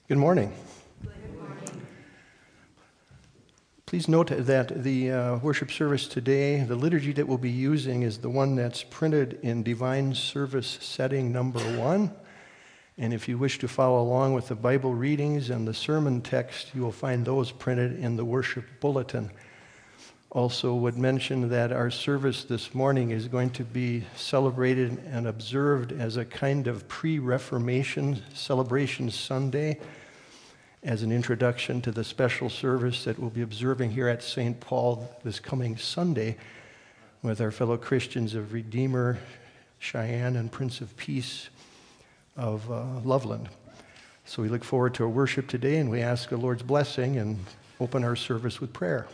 Good morning. Please note that the worship service today, the liturgy that we'll be using is the one that's printed in Divine Service Setting number 1. And if you wish to follow along with the Bible readings and the sermon text, you will find those printed in the worship bulletin. Also would mention that our service this morning is going to be celebrated and observed as a kind of pre-Reformation celebration Sunday, as an introduction to the special service that we'll be observing here at St. Paul this coming Sunday with our fellow Christians of Redeemer, Cheyenne, and Prince of Peace of Loveland. So we look forward to our worship today, and we ask the Lord's blessing and open our service with prayer.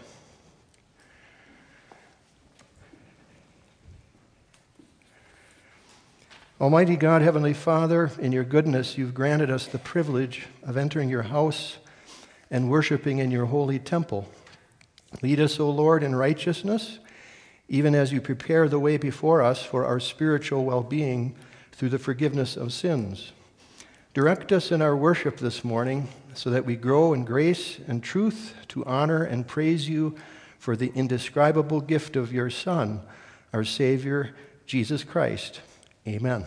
Almighty God, Heavenly Father, in your goodness, you've granted us the privilege of entering your house and worshiping in your holy temple. Lead us, O Lord, in righteousness, even as you prepare the way before us for our spiritual well-being through the forgiveness of sins. Direct us in our worship this morning so that we grow in grace and truth to honor and praise you for the indescribable gift of your Son, our Savior, Jesus Christ. Amen.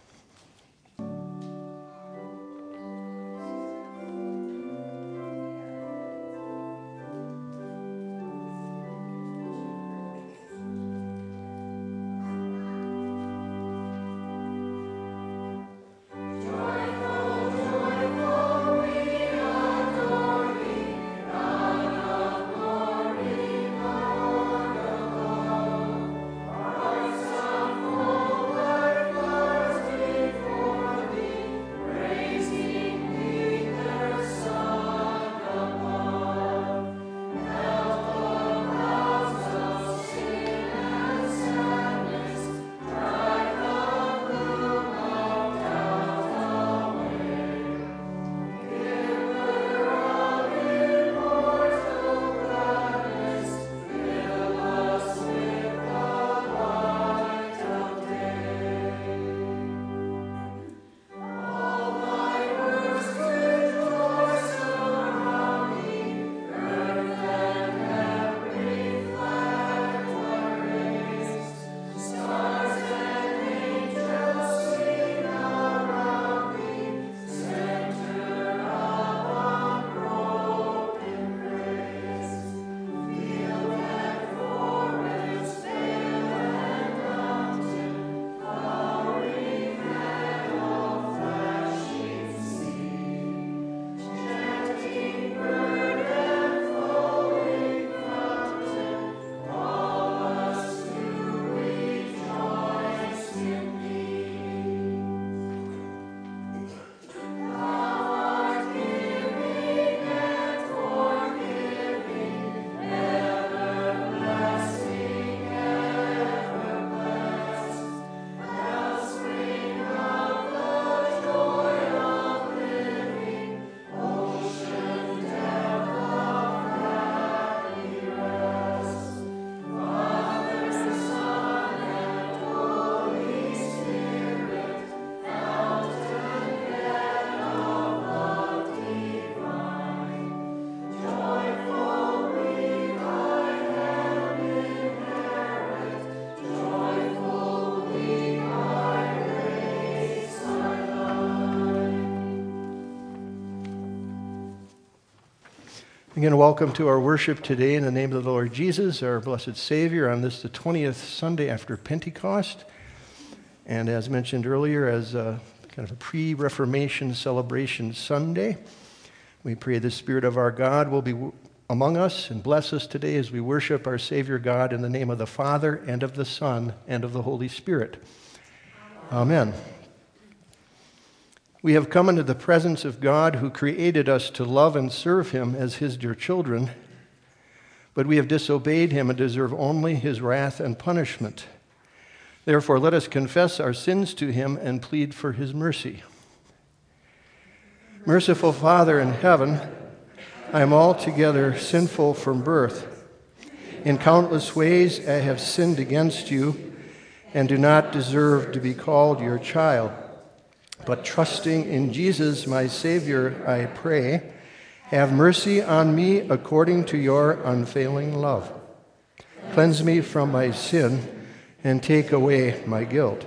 Again, welcome to our worship today in the name of the Lord Jesus, our blessed Savior, on this, the 20th Sunday after Pentecost. And as mentioned earlier, as a kind of a pre-Reformation celebration Sunday, we pray the Spirit of our God will be among us and bless us today as we worship our Savior God in the name of the Father, and of the Son, and of the Holy Spirit. Amen. We have come into the presence of God who created us to love and serve him as his dear children, but we have disobeyed him and deserve only his wrath and punishment. Therefore, let us confess our sins to him and plead for his mercy. Merciful Father in heaven, I am altogether sinful from birth. In countless ways I have sinned against you and do not deserve to be called your child. but trusting in Jesus, my Savior, I pray, have mercy on me according to your unfailing love. Cleanse me from my sin and take away my guilt.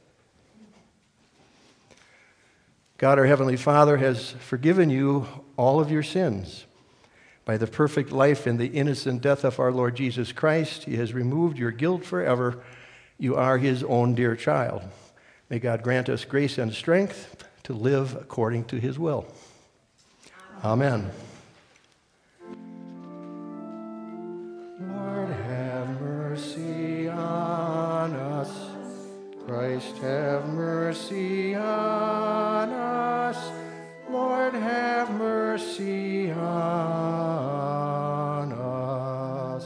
God, our Heavenly Father, has forgiven you all of your sins. By the perfect life and the innocent death of our Lord Jesus Christ, he has removed your guilt forever. You are his own dear child. May God grant us grace and strength to live according to his will. Amen. Lord, have mercy on us. Christ, have mercy on us. Lord, have mercy on us.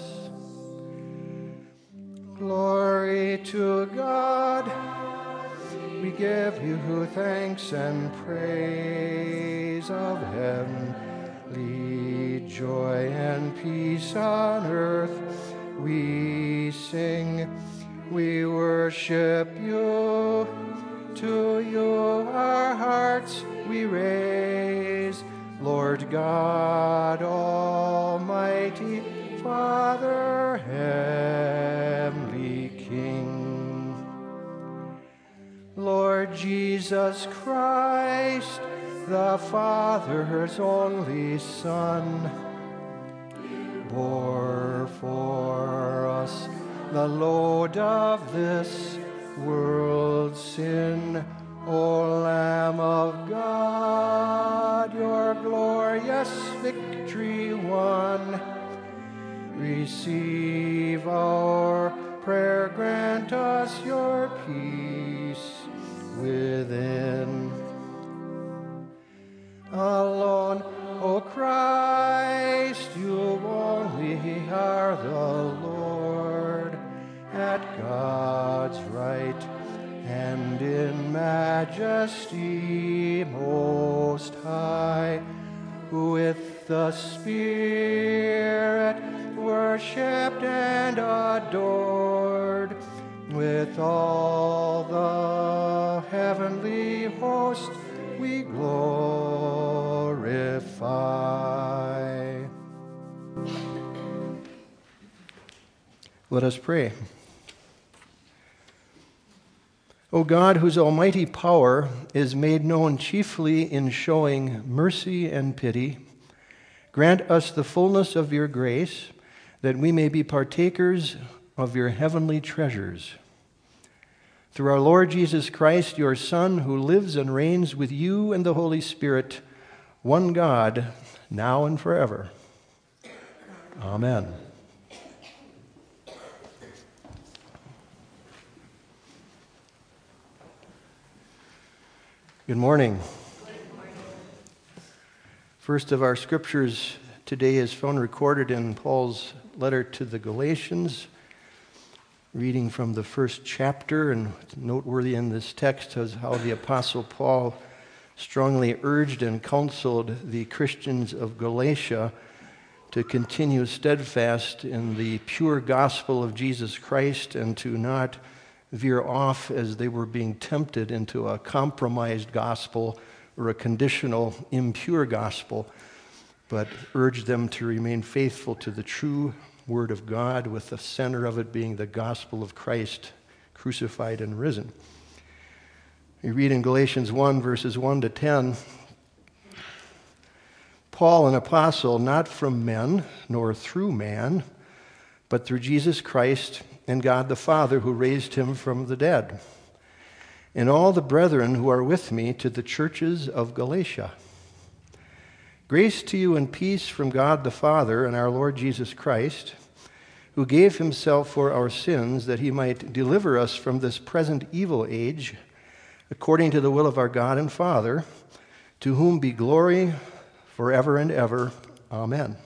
Glory to God. We give you thanks and praise of heavenly joy and peace on earth. We sing, we worship you. To you our hearts we raise, Lord God Almighty, Father, heavenly King. Lord Jesus Christ, the Father's only Son, bore for us the load of this world's sin. O Lamb of God, your glorious victory won, receive our prayer, grant us your peace within. Alone, O Christ, you only are the Lord, at God's right and in majesty most high, with the Spirit worshipped and adored, with all the heavenly host we glorify. Let us pray. O God, whose almighty power is made known chiefly in showing mercy and pity, grant us the fullness of your grace, that we may be partakers of your heavenly treasures. Through our Lord Jesus Christ, your Son, who lives and reigns with you and the Holy Spirit, one God, now and forever. Amen. Good morning. First of our scriptures today is found recorded in Paul's letter to the Galatians, reading from the first chapter, and noteworthy in this text is how the Apostle Paul strongly urged and counseled the Christians of Galatia to continue steadfast in the pure gospel of Jesus Christ and to not veer off as they were being tempted into a compromised gospel or a conditional, impure gospel, but urged them to remain faithful to the true Word of God, with the center of it being the gospel of Christ, crucified and risen. We read in Galatians 1, verses 1 to 10, Paul, an apostle, not from men, nor through man, but through Jesus Christ and God the Father, who raised him from the dead, and all the brethren who are with me, to the churches of Galatia. Grace to you and peace from God the Father and our Lord Jesus Christ, who gave himself for our sins, that he might deliver us from this present evil age, according to the will of our God and Father, to whom be glory forever and ever. Amen.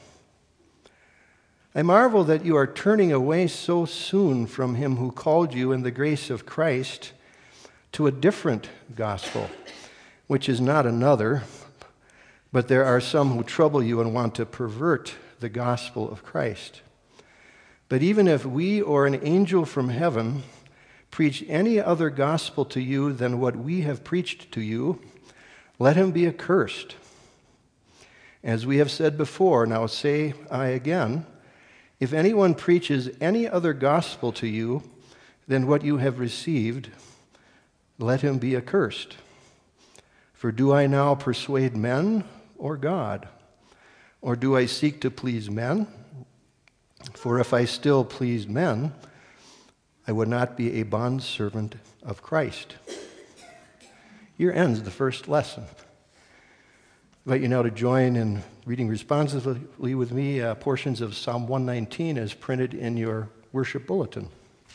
I marvel that you are turning away so soon from him who called you in the grace of Christ to a different gospel, which is not another, but there are some who trouble you and want to pervert the gospel of Christ. But even if we or an angel from heaven preach any other gospel to you than what we have preached to you, let him be accursed. As we have said before, now say I again, if anyone preaches any other gospel to you than what you have received, let him be accursed. For do I now persuade men or God? Or do I seek to please men? For if I still pleased men, I would not be a bondservant of Christ. Here ends the first lesson. I invite you now to join in reading responsively with me portions of Psalm 119 as printed in your worship bulletin.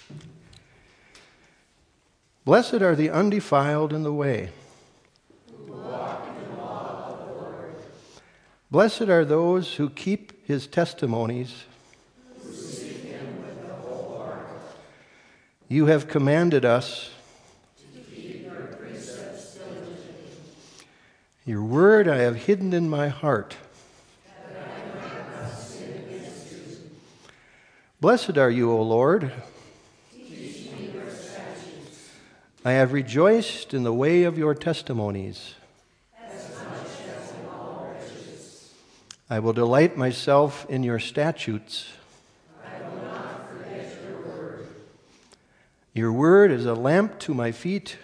Blessed are the undefiled in the way. Who walk in the law of the Lord. Blessed are those who keep his testimonies. Who seek him with the whole heart. You have commanded us. Your word I have hidden in my heart. That I might not sin against you. Blessed are you, O Lord. Teach me your statutes. I have rejoiced in the way of your testimonies. As much as in all riches. I will delight myself in your statutes. I will not forget your word. Your word is a lamp to my feet.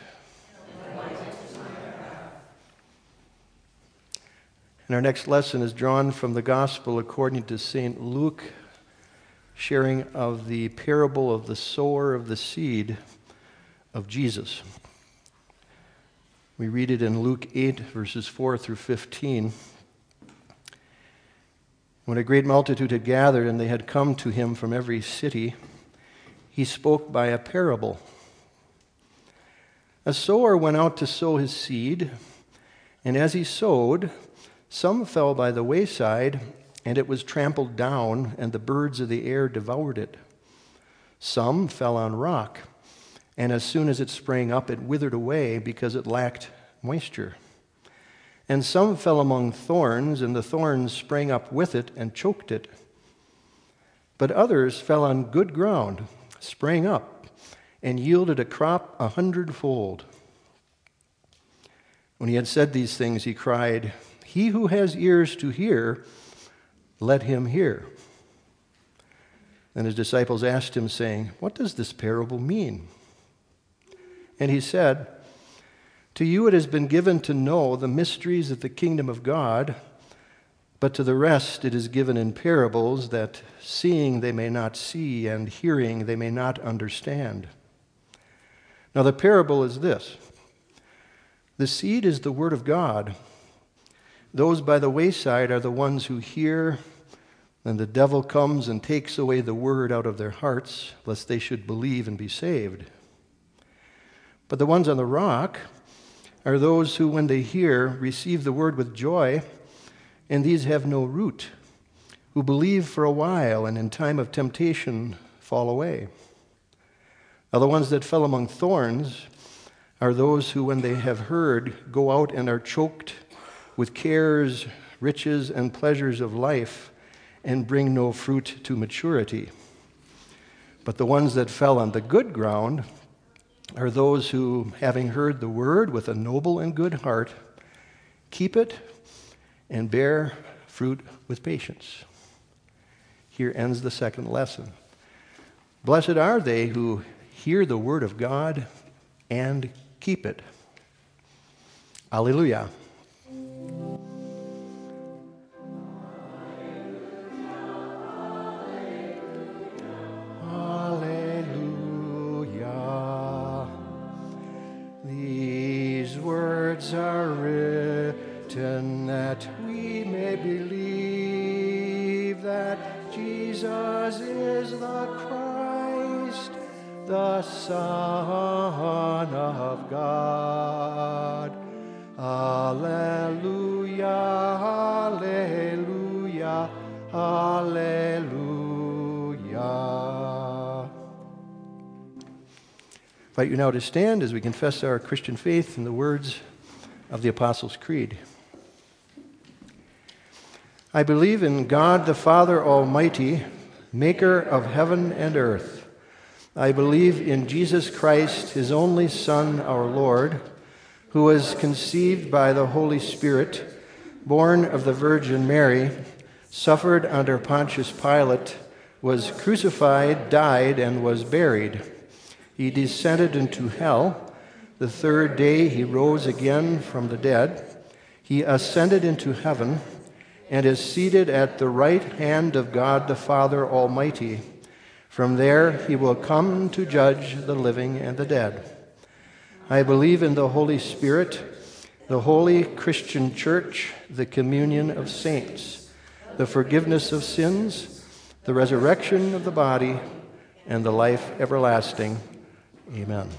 And our next lesson is drawn from the Gospel according to St. Luke, sharing of the parable of the sower of the seed of Jesus. We read it in Luke 8, verses 4 through 15. When a great multitude had gathered and they had come to him from every city, he spoke by a parable. A sower went out to sow his seed, and as he sowed, some fell by the wayside, and it was trampled down, and the birds of the air devoured it. Some fell on rock, and as soon as it sprang up, it withered away because it lacked moisture. And some fell among thorns, and the thorns sprang up with it and choked it. But others fell on good ground, sprang up, and yielded a crop 100-fold. When he had said these things, he cried, "He who has ears to hear, let him hear." Then his disciples asked him, saying, "What does this parable mean?" And he said, "To you it has been given to know the mysteries of the kingdom of God, but to the rest it is given in parables, that seeing they may not see, and hearing they may not understand." Now the parable is this. The seed is the word of God. Those by the wayside are the ones who hear, and the devil comes and takes away the word out of their hearts, lest they should believe and be saved. But the ones on the rock are those who, when they hear, receive the word with joy, and these have no root, who believe for a while, and in time of temptation fall away. Now the ones that fell among thorns are those who, when they have heard, go out and are choked with cares, riches, and pleasures of life, and bring no fruit to maturity. But the ones that fell on the good ground are those who, having heard the word with a noble and good heart, keep it and bear fruit with patience. Here ends the second lesson. Blessed are they who hear the word of God and keep it. Alleluia. Are written that we may believe that Jesus is the Christ, the Son of God. Alleluia, alleluia, alleluia. I invite you now to stand as we confess our Christian faith in the words of the Apostles' Creed. I believe in God the Father Almighty, maker of heaven and earth, I believe in Jesus Christ, his only Son, our Lord, who was conceived by the Holy Spirit, born of the Virgin Mary, suffered under Pontius Pilate, was crucified, died, and was buried. He descended into hell. The third day he rose again from the dead. He ascended into heaven and is seated at the right hand of God the Father Almighty. From there he will come to judge the living and the dead. I believe in the Holy Spirit, the holy Christian Church, the communion of saints, the forgiveness of sins, the resurrection of the body, and the life everlasting. Amen.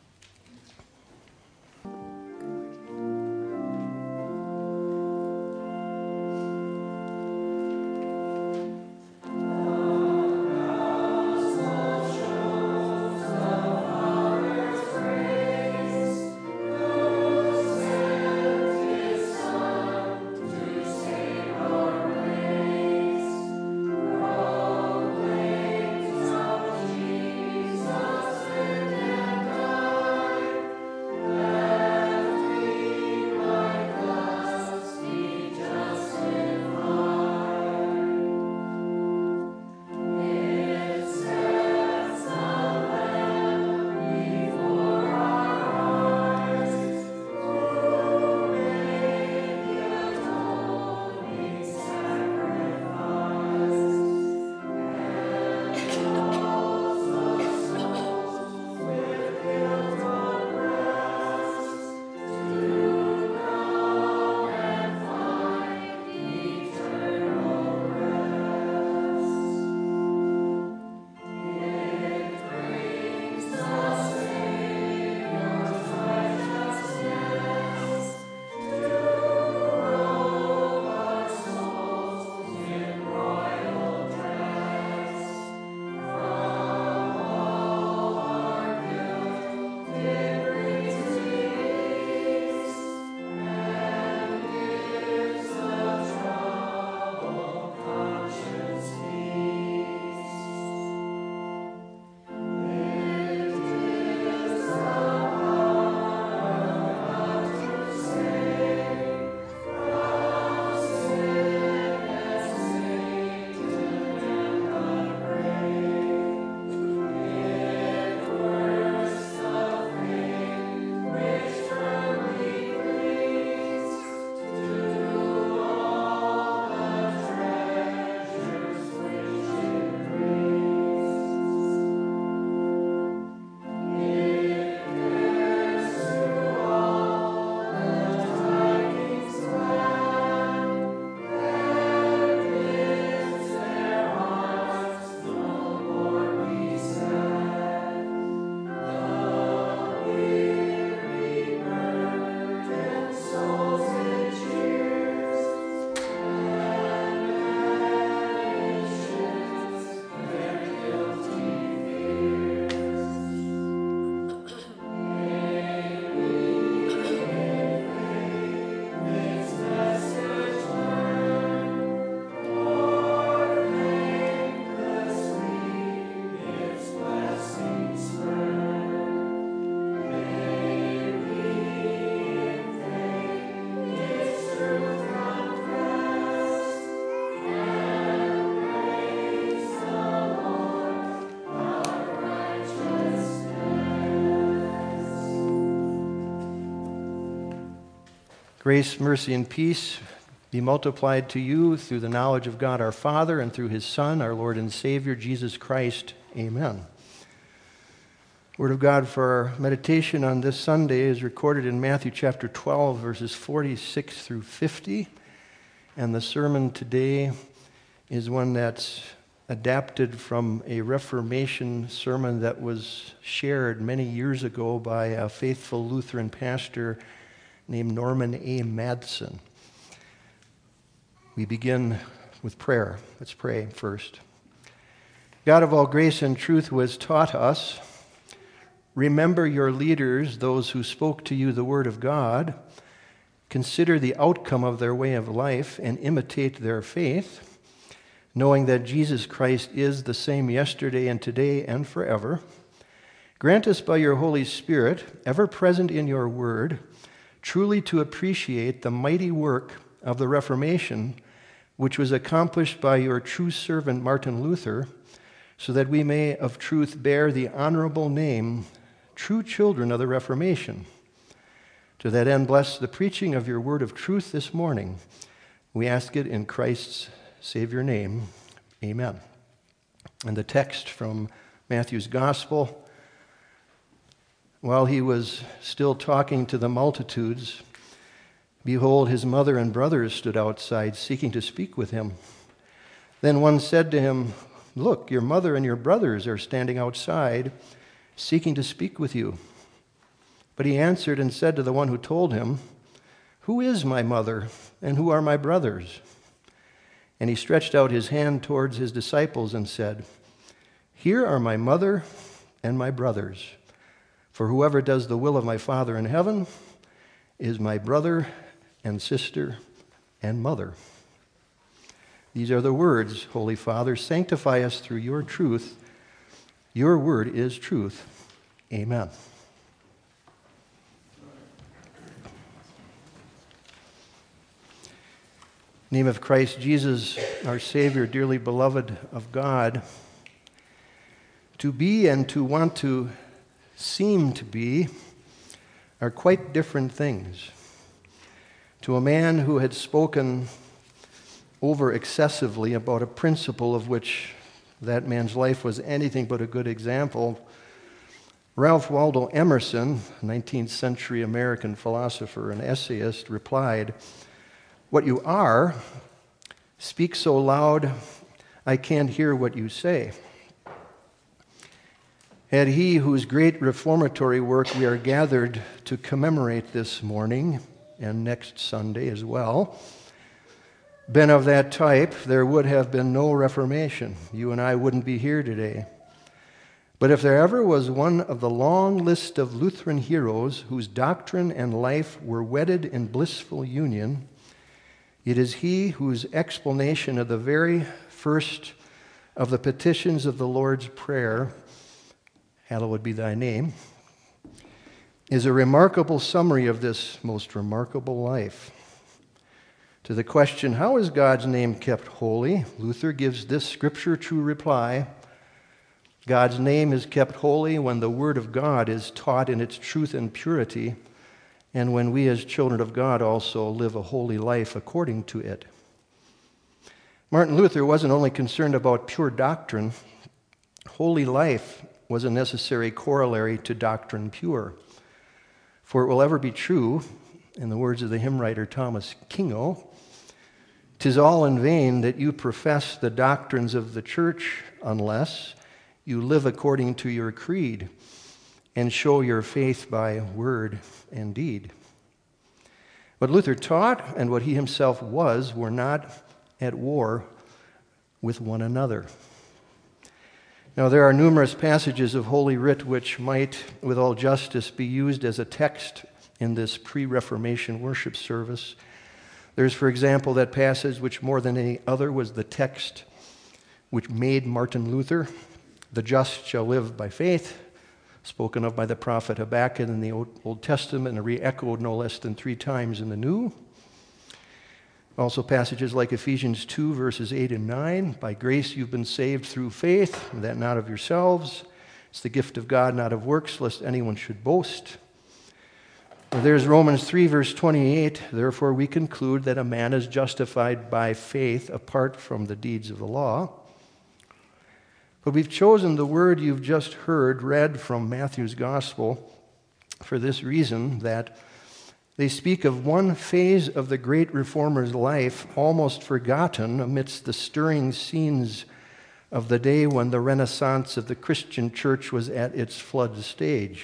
Grace, mercy, and peace be multiplied to you through the knowledge of God our Father and through his Son, our Lord and Savior, Jesus Christ. Amen. Word of God for our meditation on this Sunday is recorded in Matthew chapter 12, verses 46 through 50. And the sermon today is one that's adapted from a Reformation sermon that was shared many years ago by a faithful Lutheran pastor named Norman A. Madsen. We begin with prayer. Let's pray first. God of all grace and truth, who has taught us, remember your leaders, those who spoke to you the word of God. Consider the outcome of their way of life and imitate their faith, knowing that Jesus Christ is the same yesterday and today and forever. Grant us by your Holy Spirit, ever present in your word, truly to appreciate the mighty work of the Reformation, which was accomplished by your true servant Martin Luther, so that we may of truth bear the honorable name, true children of the Reformation. To that end, bless the preaching of your word of truth this morning. We ask it in Christ's Savior name. Amen. And the text from Matthew's Gospel: while he was still talking to the multitudes, behold, his mother and brothers stood outside, seeking to speak with him. Then one said to him, "Look, your mother and your brothers are standing outside, seeking to speak with you." But he answered and said to the one who told him, "Who is my mother, and who are my brothers?" And he stretched out his hand towards his disciples and said, "Here are my mother and my brothers. For whoever does the will of my Father in heaven is my brother and sister and mother." These are the words, Holy Father. Sanctify us through your truth. Your word is truth. Amen. In the name of Christ Jesus, our Savior, dearly beloved of God, to be and to want to seem to be are quite different things. To a man who had spoken over excessively about a principle of which that man's life was anything but a good example, Ralph Waldo Emerson, 19th century American philosopher and essayist, replied, "What you are speaks so loud I can't hear what you say." Had he whose great reformatory work we are gathered to commemorate this morning and next Sunday as well been of that type, there would have been no Reformation. You and I wouldn't be here today. But if there ever was one of the long list of Lutheran heroes whose doctrine and life were wedded in blissful union, it is he whose explanation of the very first of the petitions of the Lord's Prayer, "Hallowed be thy name," is a remarkable summary of this most remarkable life. To the question, how is God's name kept holy? Luther gives this scripture true reply: God's name is kept holy when the Word of God is taught in its truth and purity, and when we as children of God also live a holy life according to it. Martin Luther wasn't only concerned about pure doctrine. Holy life was a necessary corollary to doctrine pure. For it will ever be true, in the words of the hymn writer Thomas Kingo, "'Tis all in vain that you profess the doctrines of the church unless you live according to your creed and show your faith by word and deed." What Luther taught and what he himself was were not at war with one another. Now, there are numerous passages of Holy Writ which might, with all justice, be used as a text in this pre-Reformation worship service. There's, for example, that passage which more than any other was the text which made Martin Luther: "The just shall live by faith," spoken of by the prophet Habakkuk in the Old Testament and re-echoed no less than 3 times in the New. Also passages like Ephesians 2, verses 8 and 9, "By grace you've been saved through faith, and that not of yourselves. It's the gift of God, not of works, lest anyone should boast." Or there's Romans 3, verse 28, "Therefore we conclude that a man is justified by faith apart from the deeds of the law." But we've chosen the word you've just heard read from Matthew's Gospel for this reason, that they speak of one phase of the great reformer's life almost forgotten amidst the stirring scenes of the day when the Renaissance of the Christian church was at its flood stage.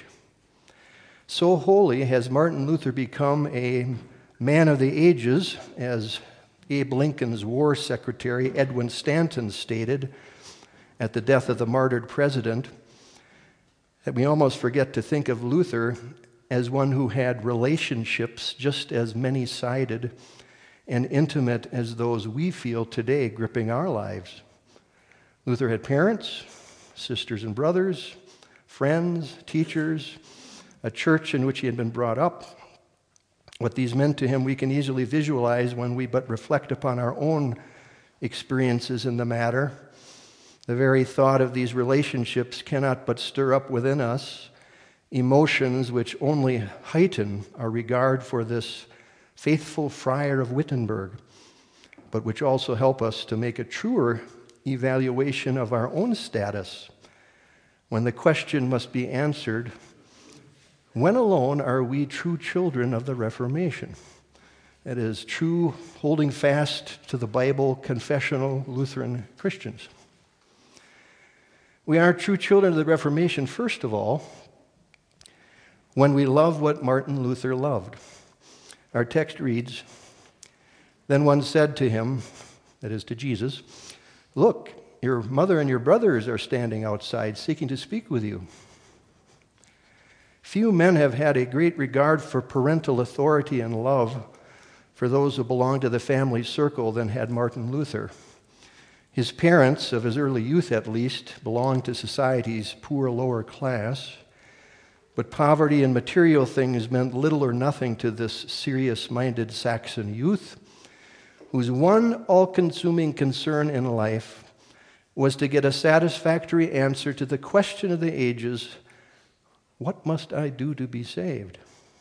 So holy has Martin Luther become a man of the ages, as Abe Lincoln's war secretary Edwin Stanton stated at the death of the martyred president, that we almost forget to think of Luther as one who had relationships just as many-sided and intimate as those we feel today gripping our lives. Luther had parents, sisters and brothers, friends, teachers, a church in which he had been brought up. What these meant to him we can easily visualize when we but reflect upon our own experiences in the matter. The very thought of these relationships cannot but stir up within us emotions which only heighten our regard for this faithful friar of Wittenberg, but which also help us to make a truer evaluation of our own status when the question must be answered, when alone are we true children of the Reformation? That is, true holding fast to the Bible, confessional Lutheran Christians. We are true children of the Reformation, first of all, when we love what Martin Luther loved. Our text reads, "Then one said to him," that is to Jesus, "Look, your mother and your brothers are standing outside seeking to speak with you." Few men have had a great regard for parental authority and love for those who belong to the family circle than had Martin Luther. His parents, of his early youth at least, belonged to society's poor lower class, but poverty and material things meant little or nothing to this serious-minded Saxon youth, whose one all-consuming concern in life was to get a satisfactory answer to the question of the ages, what must I do to be saved?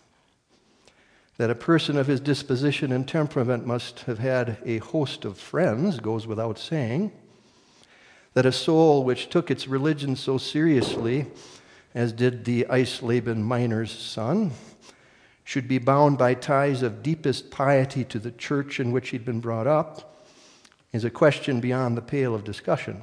That a person of his disposition and temperament must have had a host of friends goes without saying. That a soul which took its religion so seriously, as did the Eisleben miner's son, should be bound by ties of deepest piety to the church in which he'd been brought up, is a question beyond the pale of discussion.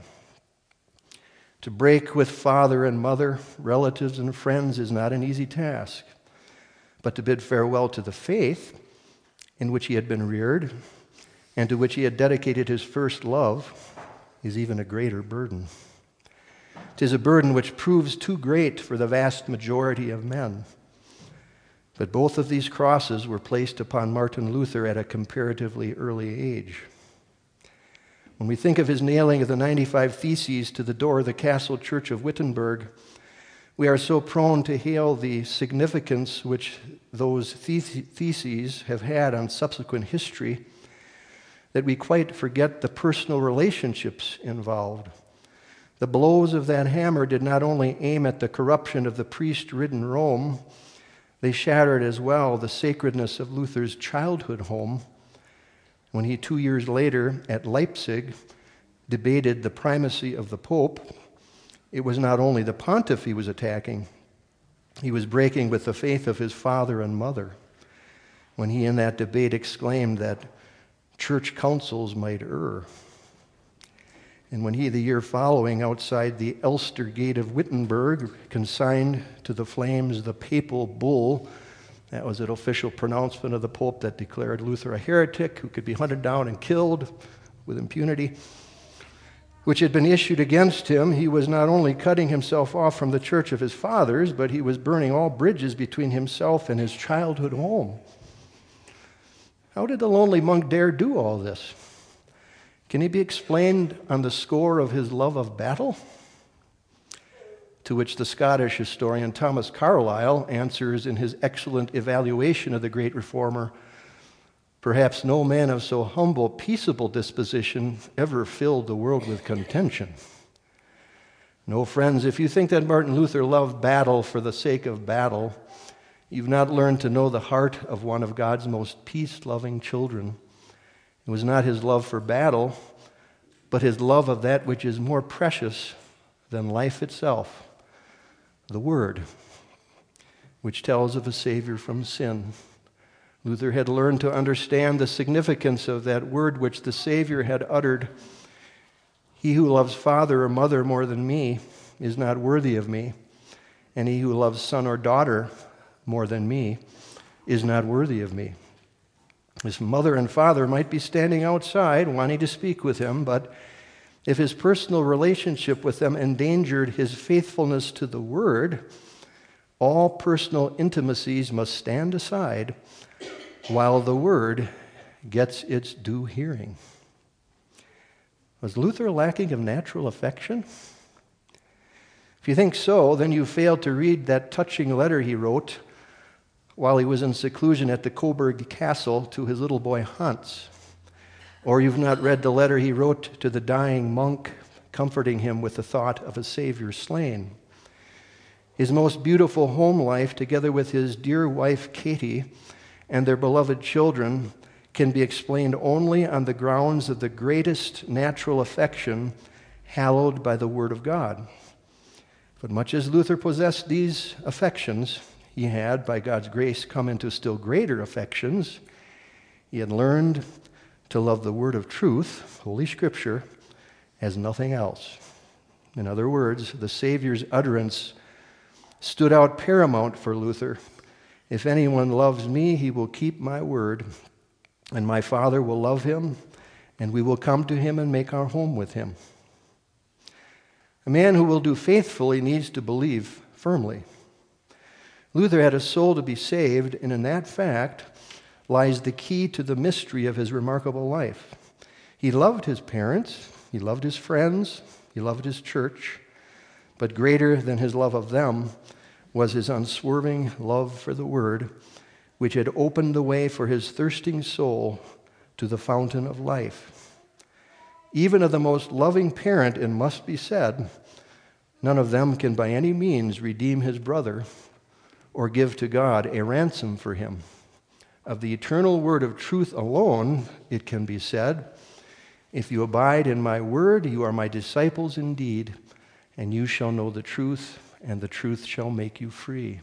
To break with father and mother, relatives and friends is not an easy task, but to bid farewell to the faith in which he had been reared and to which he had dedicated his first love is even a greater burden. 'Tis a burden which proves too great for the vast majority of men. But both of these crosses were placed upon Martin Luther at a comparatively early age. When we think of his nailing of the 95 Theses to the door of the castle church of Wittenberg, we are so prone to hail the significance which those theses have had on subsequent history that we quite forget the personal relationships involved. The blows of that hammer did not only aim at the corruption of the priest-ridden Rome, they shattered as well the sacredness of Luther's childhood home when he 2 years later at Leipzig debated the primacy of the Pope. It was not only the pontiff he was attacking, he was breaking with the faith of his father and mother when he in that debate exclaimed that church councils might err. And when he, the year following, outside the Elster Gate of Wittenberg, consigned to the flames the papal bull, that was an official pronouncement of the Pope that declared Luther a heretic who could be hunted down and killed with impunity, which had been issued against him, he was not only cutting himself off from the church of his fathers, but he was burning all bridges between himself and his childhood home. How did the lonely monk dare do all this? Can he be explained on the score of his love of battle? To which the Scottish historian Thomas Carlyle answers in his excellent evaluation of the great reformer, "Perhaps no man of so humble, peaceable disposition ever filled the world with contention." No, friends, if you think that Martin Luther loved battle for the sake of battle, you've not learned to know the heart of one of God's most peace-loving children. It was not his love for battle, but his love of that which is more precious than life itself, the Word, which tells of a Savior from sin. Luther had learned to understand the significance of that word which the Savior had uttered. "He who loves father or mother more than me is not worthy of me, and he who loves son or daughter more than me is not worthy of me." His mother and father might be standing outside wanting to speak with him, but if his personal relationship with them endangered his faithfulness to the Word, all personal intimacies must stand aside while the Word gets its due hearing. Was Luther lacking of natural affection? If you think so, then you failed to read that touching letter he wrote while he was in seclusion at the Coburg Castle to his little boy Hans. Or you've not read the letter he wrote to the dying monk, comforting him with the thought of a Savior slain. His most beautiful home life, together with his dear wife Katie and their beloved children, can be explained only on the grounds of the greatest natural affection hallowed by the Word of God. But much as Luther possessed these affections, he had, by God's grace, come into still greater affections. He had learned to love the Word of truth, Holy Scripture, as nothing else. In other words, the Savior's utterance stood out paramount for Luther. If anyone loves me, he will keep my word, and my Father will love him, and we will come to him and make our home with him. A man who will do faithfully needs to believe firmly. Luther had a soul to be saved, and in that fact lies the key to the mystery of his remarkable life. He loved his parents, he loved his friends, he loved his church, but greater than his love of them was his unswerving love for the Word, which had opened the way for his thirsting soul to the fountain of life. Even of the most loving parent, it must be said, none of them can by any means redeem his brother or give to God a ransom for him. Of the eternal word of truth alone, it can be said, if you abide in my word, you are my disciples indeed, and you shall know the truth, and the truth shall make you free.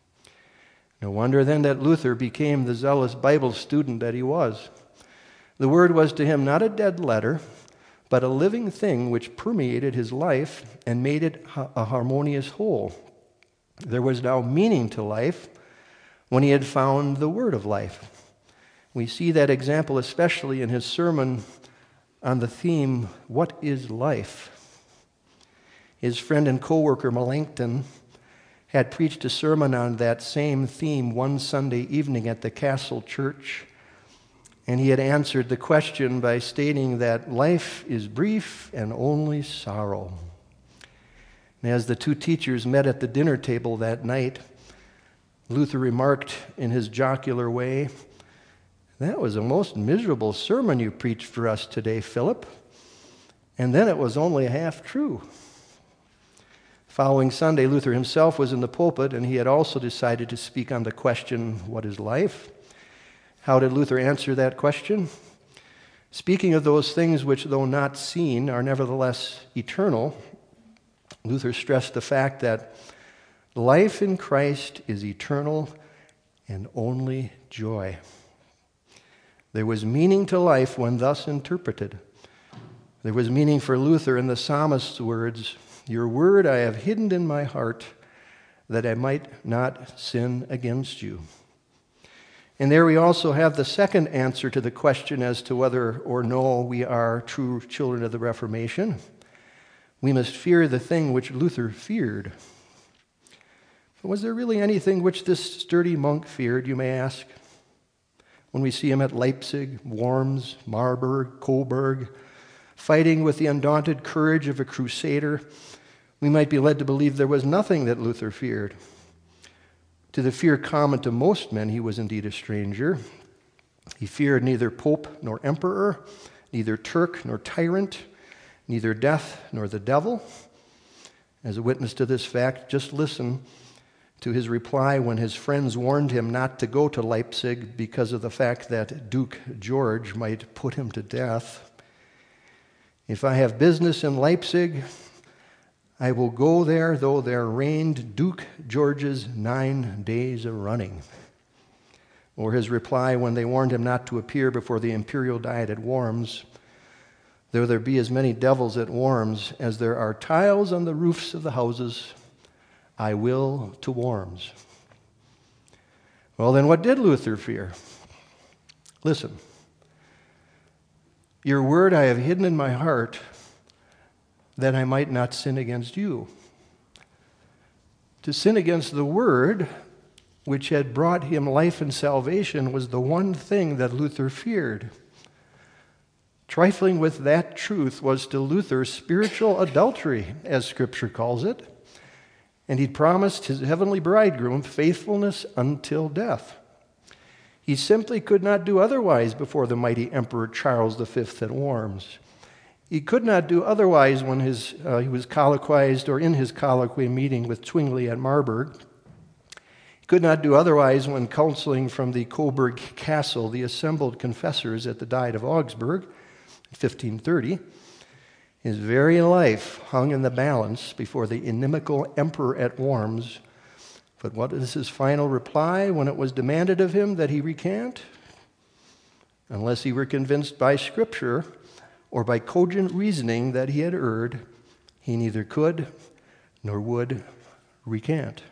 No wonder then that Luther became the zealous Bible student that he was. The word was to him not a dead letter, but a living thing which permeated his life and made it a harmonious whole. There was now meaning to life when he had found the word of life. We see that example especially in his sermon on the theme, What is Life? His friend and co-worker Melanchthon had preached a sermon on that same theme one Sunday evening at the Castle Church, and he had answered the question by stating that life is brief and only sorrow. And as the two teachers met at the dinner table that night, Luther remarked in his jocular way, "That was a most miserable sermon you preached for us today, Philip. And then it was only half true." Following Sunday, Luther himself was in the pulpit, and he had also decided to speak on the question, what is life? How did Luther answer that question? Speaking of those things which, though not seen, are nevertheless eternal, Luther stressed the fact that life in Christ is eternal and only joy. There was meaning to life when thus interpreted. There was meaning for Luther in the psalmist's words, "Your word I have hidden in my heart, that I might not sin against you." And there we also have the second answer to the question as to whether or no we are true children of the Reformation. We must fear the thing which Luther feared. But was there really anything which this sturdy monk feared, you may ask? When we see him at Leipzig, Worms, Marburg, Coburg, fighting with the undaunted courage of a crusader, we might be led to believe there was nothing that Luther feared. To the fear common to most men, he was indeed a stranger. He feared neither pope nor emperor, neither Turk nor tyrant, neither death nor the devil. As a witness to this fact, just listen to his reply when his friends warned him not to go to Leipzig because of the fact that Duke George might put him to death. "If I have business in Leipzig, I will go there, though there reigned Duke George's 9 days a-running." Or his reply when they warned him not to appear before the imperial diet at Worms, "Though there be as many devils at Worms as there are tiles on the roofs of the houses, I will to Worms." Well, then what did Luther fear? Listen. "Your word I have hidden in my heart, that I might not sin against you." To sin against the word, which had brought him life and salvation, was the one thing that Luther feared. Trifling with that truth was to Luther spiritual adultery, as Scripture calls it. and he'd promised his heavenly bridegroom faithfulness until death. He simply could not do otherwise before the mighty Emperor Charles V at Worms. He could not do otherwise when he was colloquized or in his colloquy meeting with Zwingli at Marburg. He could not do otherwise when counseling from the Coburg Castle the assembled confessors at the Diet of Augsburg in 1530. His very life hung in the balance before the inimical emperor at Worms. But what is his final reply when it was demanded of him that he recant? Unless he were convinced by Scripture or by cogent reasoning that he had erred, he neither could nor would recant.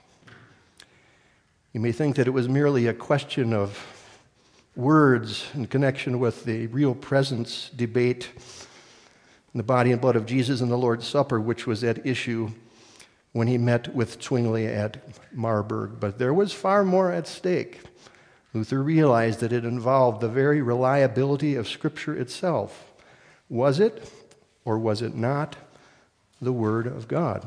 You may think that it was merely a question of words in connection with the real presence debate in the body and blood of Jesus in the Lord's Supper, which was at issue when he met with Zwingli at Marburg. But there was far more at stake. Luther realized that it involved the very reliability of Scripture itself. Was it, or was it not, the Word of God?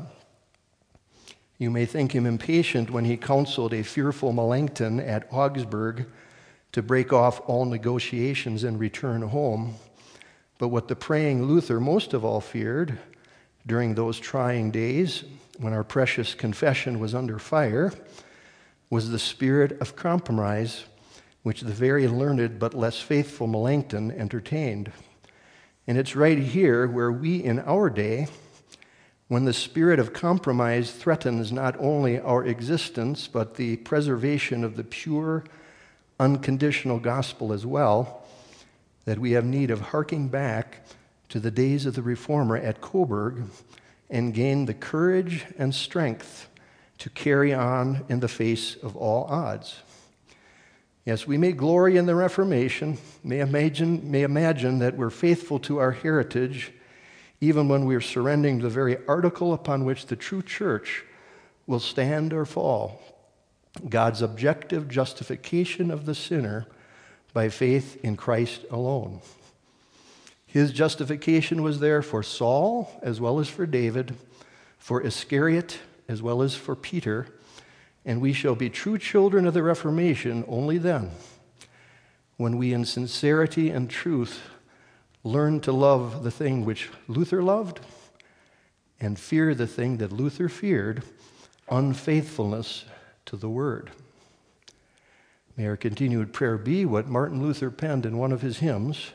You may think him impatient when he counseled a fearful Melanchthon at Augsburg to break off all negotiations and return home. But what the praying Luther most of all feared during those trying days when our precious confession was under fire was the spirit of compromise which the very learned but less faithful Melanchthon entertained. And it's right here where we in our day, when the spirit of compromise threatens not only our existence but the preservation of the pure, unconditional gospel as well, that we have need of harking back to the days of the Reformer at Coburg and gain the courage and strength to carry on in the face of all odds. Yes, we may glory in the Reformation, may imagine that we're faithful to our heritage, even when we're surrendering the very article upon which the true church will stand or fall, God's objective justification of the sinner by faith in Christ alone. His justification was there for Saul as well as for David, for Iscariot as well as for Peter, and we shall be true children of the Reformation only then, when we in sincerity and truth learn to love the thing which Luther loved and fear the thing that Luther feared, unfaithfulness to the Word. May our continued prayer be what Martin Luther penned in one of his hymns.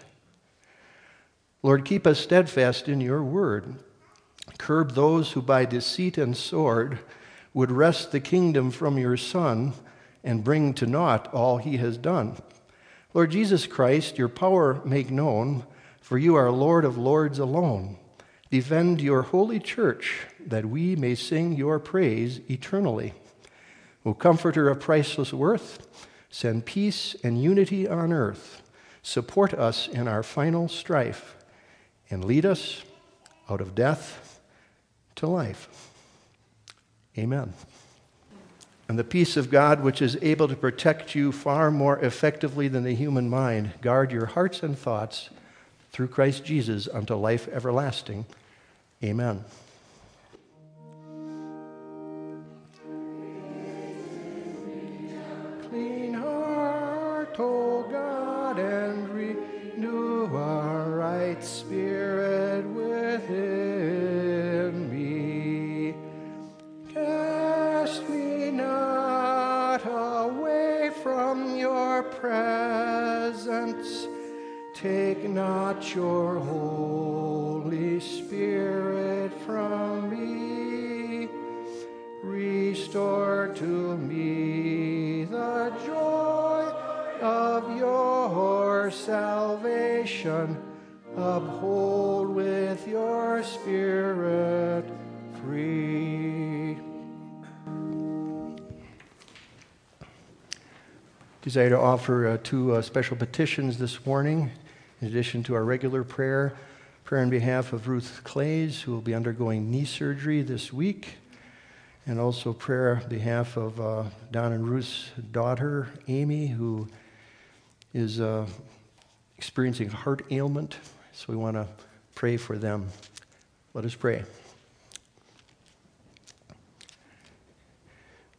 Lord, keep us steadfast in your word. Curb those who by deceit and sword would wrest the kingdom from your Son and bring to naught all he has done. Lord Jesus Christ, your power make known, for you are Lord of lords alone. Defend your holy church, that we may sing your praise eternally. O Comforter of priceless worth, send peace and unity on earth. Support us in our final strife, and lead us out of death to life. Amen. And the peace of God, which is able to protect you far more effectively than the human mind, guard your hearts and thoughts through Christ Jesus unto life everlasting. Amen. Clean heart, O God, and renew a right spirit within me. Cast me not away from your presence. Take not your Holy Spirit from me. Restore to me the joy of your salvation. Uphold with your Spirit free. Desire to offer two special petitions this morning, in addition to our regular prayer. Prayer on behalf of Ruth Clays, who will be undergoing knee surgery this week, and also prayer on behalf of Don and Ruth's daughter, Amy, who is experiencing heart ailment. So we want to pray for them. Let us pray.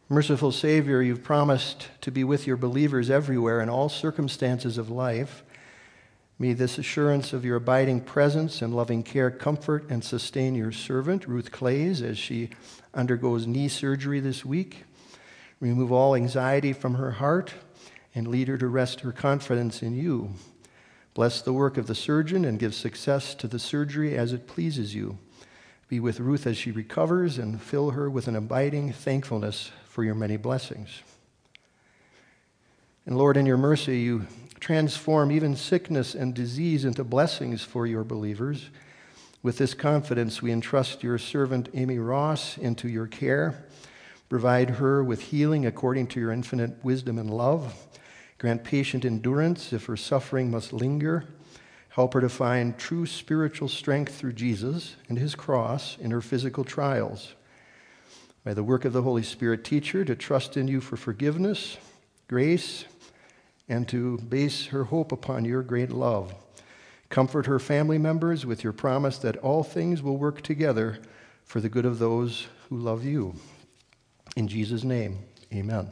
Merciful Savior, you've promised to be with your believers everywhere in all circumstances of life. May this assurance of your abiding presence and loving care comfort and sustain your servant, Ruth Clays, as she undergoes knee surgery this week. Remove all anxiety from her heart and lead her to rest her confidence in you. Bless the work of the surgeon and give success to the surgery as it pleases you. Be with Ruth as she recovers and fill her with an abiding thankfulness for your many blessings. And Lord, in your mercy, you transform even sickness and disease into blessings for your believers. With this confidence, we entrust your servant Amy Ross into your care. Provide her with healing according to your infinite wisdom and love. Grant patient endurance if her suffering must linger. Help her to find true spiritual strength through Jesus and his cross in her physical trials. By the work of the Holy Spirit, teach her to trust in you for forgiveness, grace, and to base her hope upon your great love. Comfort her family members with your promise that all things will work together for the good of those who love you. In Jesus' name, amen.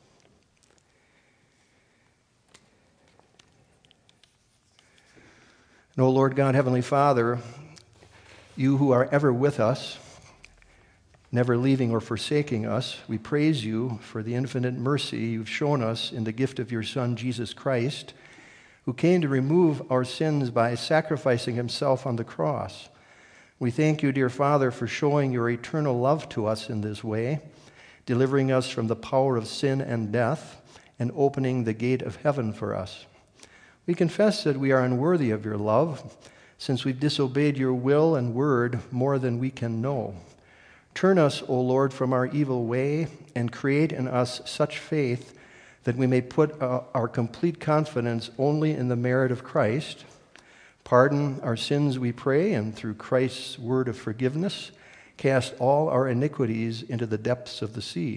And, O Lord God, Heavenly Father, you who are ever with us, never leaving or forsaking us, we praise you for the infinite mercy you've shown us in the gift of your Son, Jesus Christ, who came to remove our sins by sacrificing himself on the cross. We thank you, dear Father, for showing your eternal love to us in this way, delivering us from the power of sin and death, and opening the gate of heaven for us. We confess that we are unworthy of your love, since we've disobeyed your will and word more than we can know. Turn us, O Lord, from our evil way and create in us such faith that we may put our complete confidence only in the merit of Christ. Pardon our sins, we pray, and through Christ's word of forgiveness, cast all our iniquities into the depths of the sea.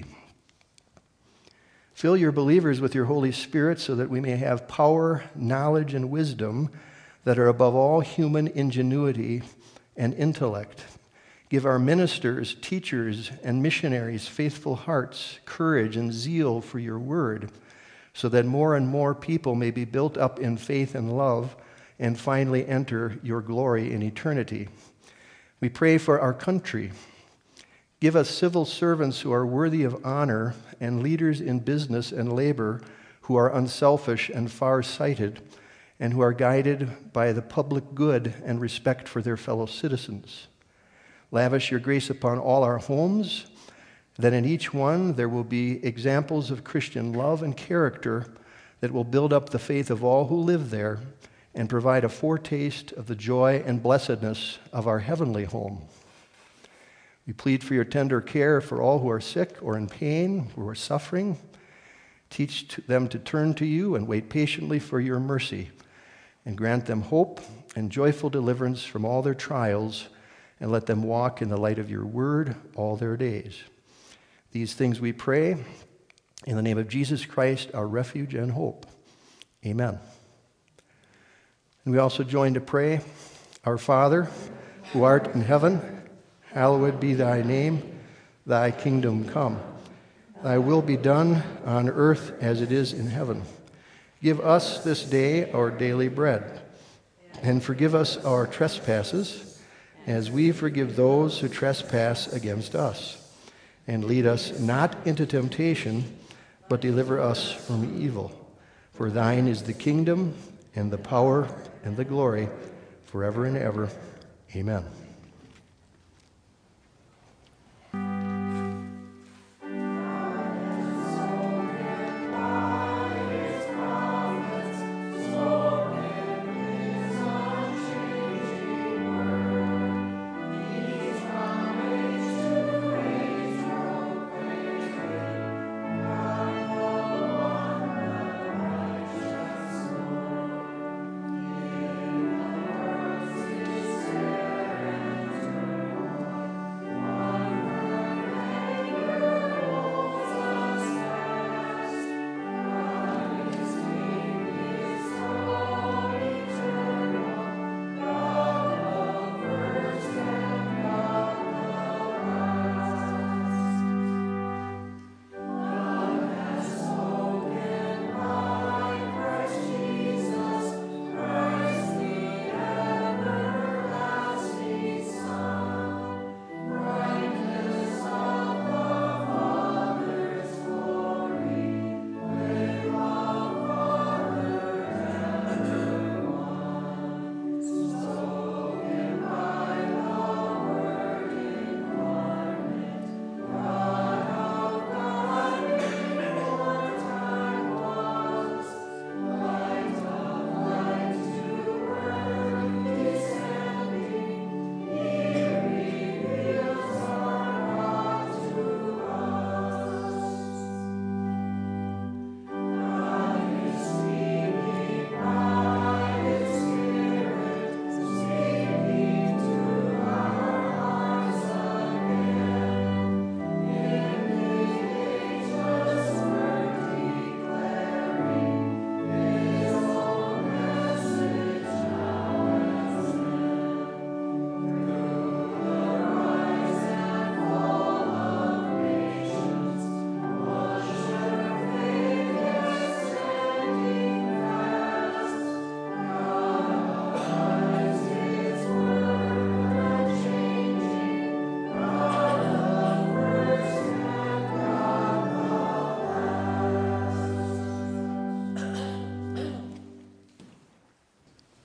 Fill your believers with your Holy Spirit so that we may have power, knowledge, and wisdom that are above all human ingenuity and intellect. Give our ministers, teachers, and missionaries faithful hearts, courage, and zeal for your word, so that more and more people may be built up in faith and love and finally enter your glory in eternity. We pray for our country. Give us civil servants who are worthy of honor and leaders in business and labor who are unselfish and far-sighted and who are guided by the public good and respect for their fellow citizens. Lavish your grace upon all our homes, that in each one there will be examples of Christian love and character that will build up the faith of all who live there and provide a foretaste of the joy and blessedness of our heavenly home. We plead for your tender care for all who are sick or in pain, who are suffering. Teach them to turn to you and wait patiently for your mercy, and grant them hope and joyful deliverance from all their trials, and let them walk in the light of your word all their days. These things we pray in the name of Jesus Christ, our refuge and hope. Amen. And we also join to pray, Our Father, who art in heaven, hallowed be thy name. Thy kingdom come. Thy will be done on earth as it is in heaven. Give us this day our daily bread, and forgive us our trespasses, as we forgive those who trespass against us. And lead us not into temptation, but deliver us from evil. For thine is the kingdom, and the power, and the glory, forever and ever. Amen.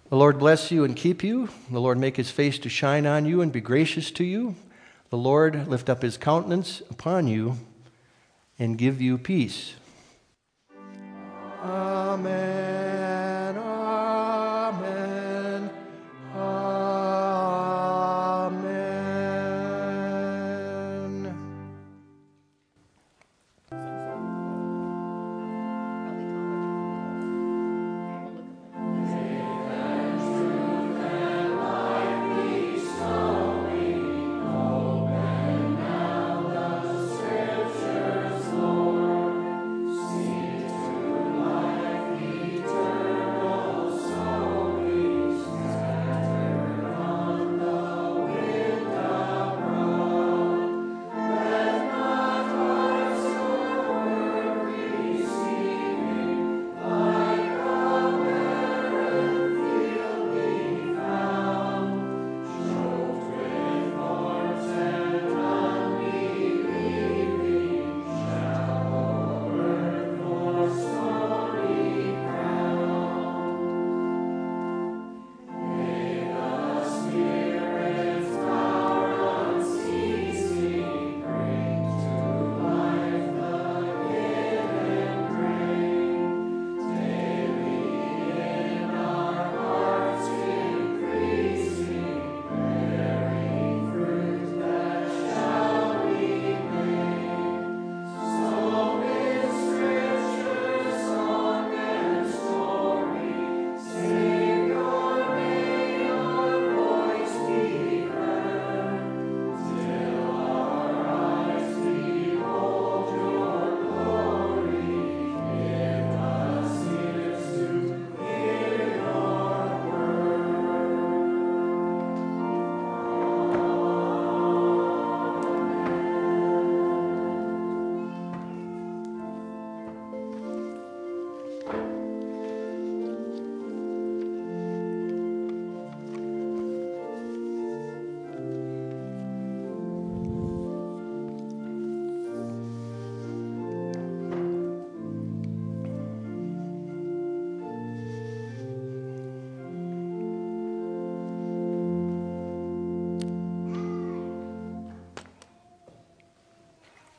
The Lord bless you and keep you. The Lord make his face to shine on you and be gracious to you. The Lord lift up his countenance upon you and give you peace. Amen.